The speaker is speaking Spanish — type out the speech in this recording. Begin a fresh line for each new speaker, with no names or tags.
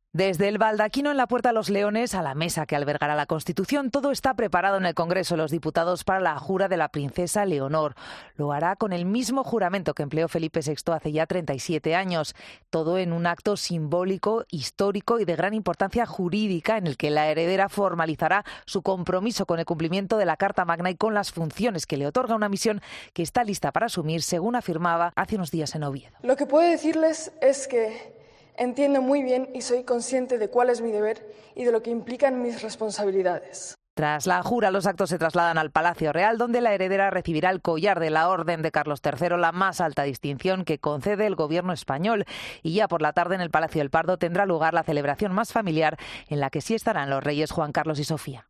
Desde el baldaquino en la Puerta de los Leones a la mesa que albergará la Constitución, todo está preparado en el Congreso de los Diputados para la jura de la princesa Leonor. Lo hará con el mismo juramento que empleó Felipe VI hace ya 37 años. Todo en un acto simbólico, histórico y de gran importancia jurídica en el que la heredera formalizará su compromiso con el cumplimiento de la Carta Magna y con las funciones que le otorga una misión que está lista para asumir, según afirmaba hace unos días en Oviedo.
Lo que puedo decirles es que entiendo muy bien y soy consciente de cuál es mi deber y de lo que implican mis responsabilidades.
Tras la jura, los actos se trasladan al Palacio Real, donde la heredera recibirá el collar de la Orden de Carlos III, la más alta distinción que concede el gobierno español. Y ya por la tarde en el Palacio del Pardo tendrá lugar la celebración más familiar, en la que sí estarán los reyes Juan Carlos y Sofía.